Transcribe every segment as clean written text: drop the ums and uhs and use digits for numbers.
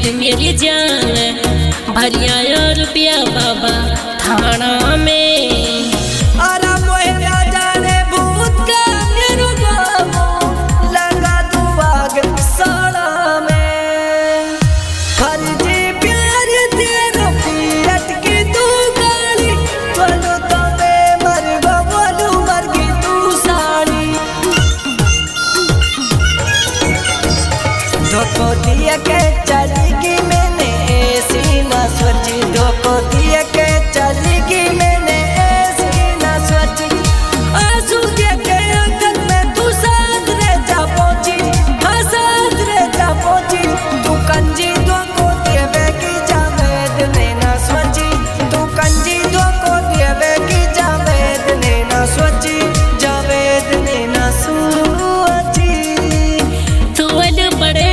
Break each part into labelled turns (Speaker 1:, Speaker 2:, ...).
Speaker 1: थे मेरी जान भरिया रुपया बाबा थाना में।
Speaker 2: धोखो दिया के चलेगी मैंने ऐसी ना सोची, धोखो दिया के चलेगी मैंने ऐसी ना सोची। आंसू के अंगन में तू साथ रह जा पहुंची, हाँ साथ रह जा पहुंची। तू कंजी धोखो देवेगी जावेद ने ना सोची, तू कंजी धोखो देवेगी जावेद ने ना सोची, जावेद ने ना सोची।
Speaker 1: तू बड़े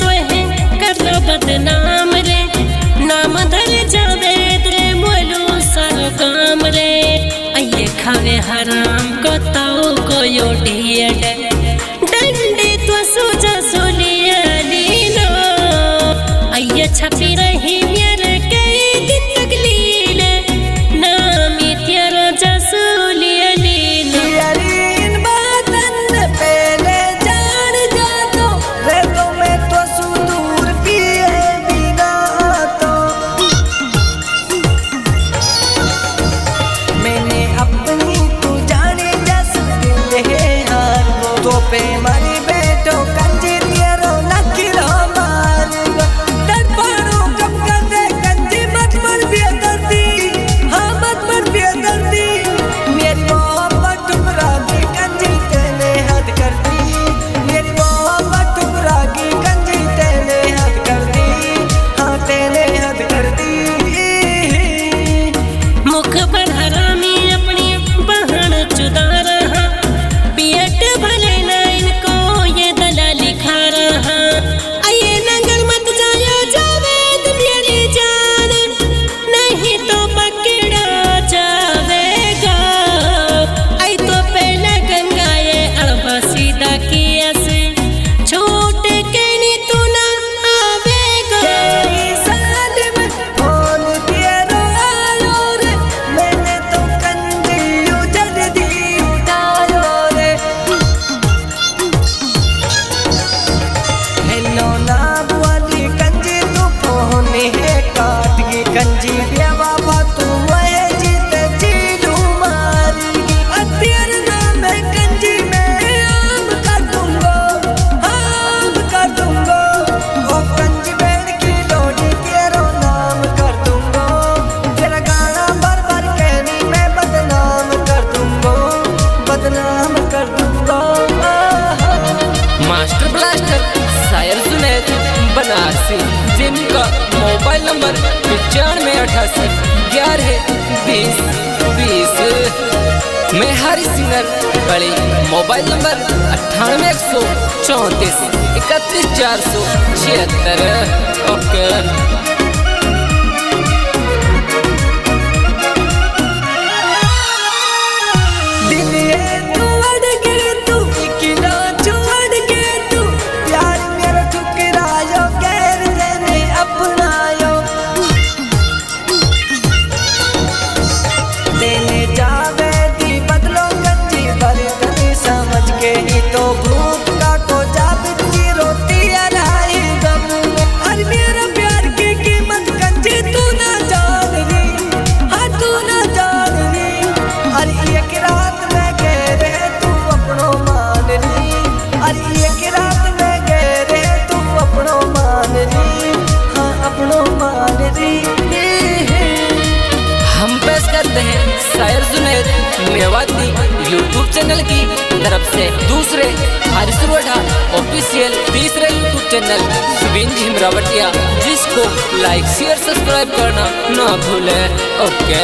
Speaker 1: बदनाम रे नाम धर जावेद रे बोलो सारो काम रे। आइए खावे हराम को ताऊ को यो ढेड डंडे तो सोचा सोलिया लीनो। आइए छपी रही मेरे कई दिन तक लीले नामी तेरा जसोलिया लीनो।
Speaker 2: इन बातन पहले जान जा तो रे तो मैं तो सुदूर पिए बिना तो। मैंने अपनी तू जाने जस दिल है हार वो तो पे मरी बैठो कंजी तेरो नखिलो मार दर्पणों कब कंधे कंजी मत मर बेदर्दी, हाँ मत मर बेदर्दी। मेरी मोहब्बत टुकड़ा की कंजी तेने हद कर दी, मेरी मोहब्बत टुकड़ा की कंजी तेने हद कर दी, हाँ तेने हद कर दी।
Speaker 1: मुख पर हरामी अपनी बहन चुदा रहा, पेट भले ना इनको ये दलाली खा रहा। आइए नंगल मत जाया जावेद मेरी जान, नहीं तो पकड़ा जावेगा। आई तो पहले गंगाए अड़बा सीधा किया से छोट के नी तू ना आवेगा।
Speaker 2: तेरी सालिम फोन तेरो आयो रे, मैंने तो कंजी उजड़ दी उठायो रे। हेलो ना वाली कंजी तू फोन है काट की कंजी बेवाबा तू मैं जीते जीलू मारेगी। तेरे नाम है कंजी मैं आम कर दूंगा, आम कर दूंगा। ओ कंजी बैठ की लोड़ी तेरो नाम कर दूंगा, तेरा गाना भर भर कहनी मैं बदनाम कर दूंगा, बदनाम कर दूंगा।
Speaker 3: मास्टर ब्लास्टर शायर जुनैद बनारसी, जिनका मोबाइल नंबर 9588112020। मैं हरी सिंगर बड़ी मोबाइल नंबर 9814314476। ओके।
Speaker 2: तो भूख का को जाब की रोटी अराई गम। अरे मेरा प्यार की कीमत कंजी तू ना जान रही, हाँ तू ना जान रही। अरे एक रात में कह रहे तू अपनो मान रही, अरे एक रात में कह रहे तू अपनो मान रही, हाँ अपनो मान रही।
Speaker 3: हम पेश करते हैं शायर जुनैद मेवाती यूट्यूब चैनल की तरफ से दूसरे हारिस रोडा ऑफिशियल तीसरे यूट्यूब चैनल सुबीन हिमरावटिया, जिसको लाइक शेयर सब्सक्राइब करना ना भूलें। ओके।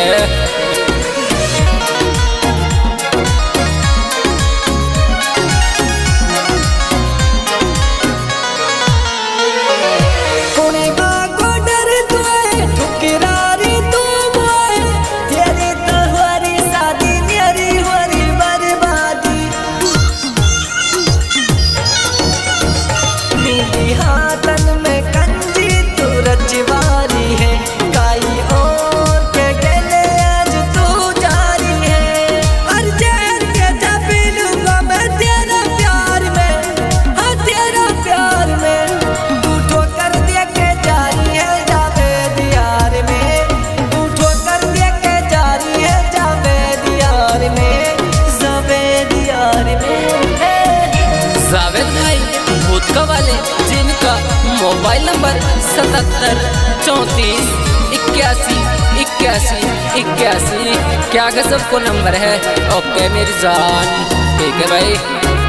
Speaker 2: हाथन में कंजी तू पिछवारी है काई और के गेले आज तू जारी है। हर जहर के दबी लूंगा मैं तेरा प्यार में, हाँ तेरा प्यार में। तू ठोकर दे के जारी है जावेद यार में, तू ठोकर दे के जारी है जावेद यार में, जावेद यार में।
Speaker 3: जावेद भाई भूतका वाले, जिनका मोबाइल नंबर 77 34 81 81 81। क्या गजब को नंबर है। ओके मेरी जान, ठीक है भाई।